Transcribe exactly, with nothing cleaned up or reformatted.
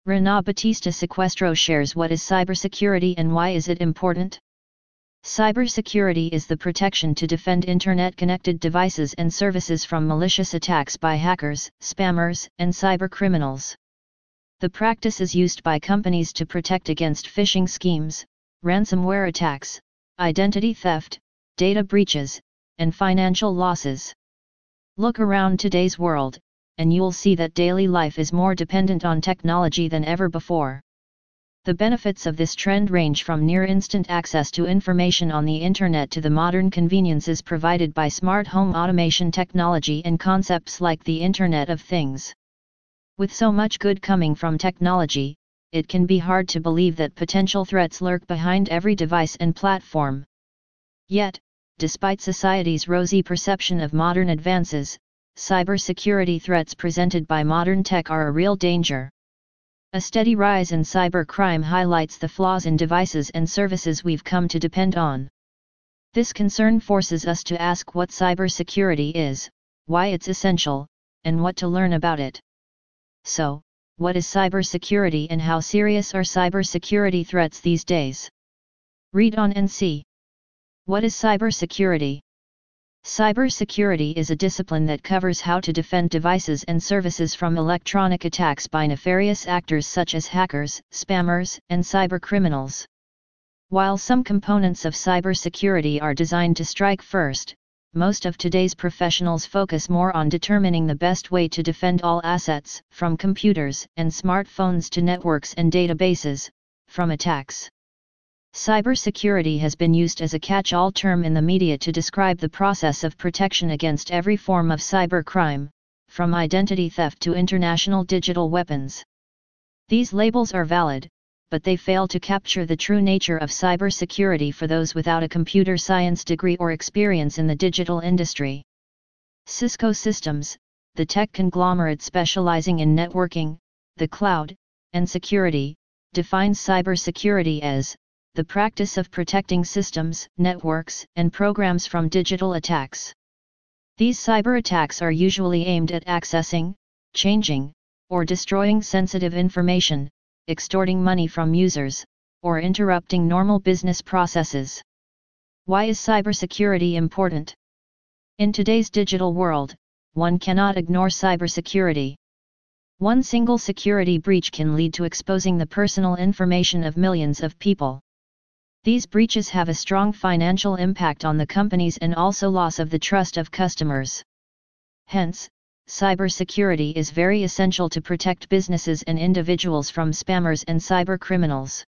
Renan Batista Sequestro shares what is cybersecurity and why is it important. Cybersecurity is the protection to defend internet-connected devices and services from malicious attacks by hackers, spammers, and cybercriminals. The practice is used by companies to protect against phishing schemes, ransomware attacks, identity theft, data breaches, and financial losses. Look around today's world, and you'll see that daily life is more dependent on technology than ever before. The benefits of this trend range from near-instant access to information on the internet to the modern conveniences provided by smart home automation technology and concepts like the Internet of Things. With so much good coming from technology, it can be hard to believe that potential threats lurk behind every device and platform. Yet, despite society's rosy perception of modern advances, cybersecurity threats presented by modern tech are a real danger. A steady rise in cybercrime highlights the flaws in devices and services we've come to depend on. This concern forces us to ask what cybersecurity is, why it's essential, and what to learn about it. So, what is cybersecurity and how serious are cybersecurity threats these days? Read on and see. What is cybersecurity? Cybersecurity is a discipline that covers how to defend devices and services from electronic attacks by nefarious actors such as hackers, spammers, and cybercriminals. While some components of cybersecurity are designed to strike first, most of today's professionals focus more on determining the best way to defend all assets, from computers and smartphones to networks and databases, from attacks. Cybersecurity has been used as a catch-all term in the media to describe the process of protection against every form of cybercrime, from identity theft to international digital weapons. These labels are valid, but they fail to capture the true nature of cybersecurity for those without a computer science degree or experience in the digital industry. Cisco Systems, the tech conglomerate specializing in networking, the cloud, and security, defines cybersecurity as the practice of protecting systems, networks, and programs from digital attacks. These cyber attacks are usually aimed at accessing, changing, or destroying sensitive information, extorting money from users, or interrupting normal business processes. Why is cybersecurity important? In today's digital world, one cannot ignore cybersecurity. One single security breach can lead to exposing the personal information of millions of people. These breaches have a strong financial impact on the companies and also loss of the trust of customers. Hence, cybersecurity is very essential to protect businesses and individuals from spammers and cybercriminals.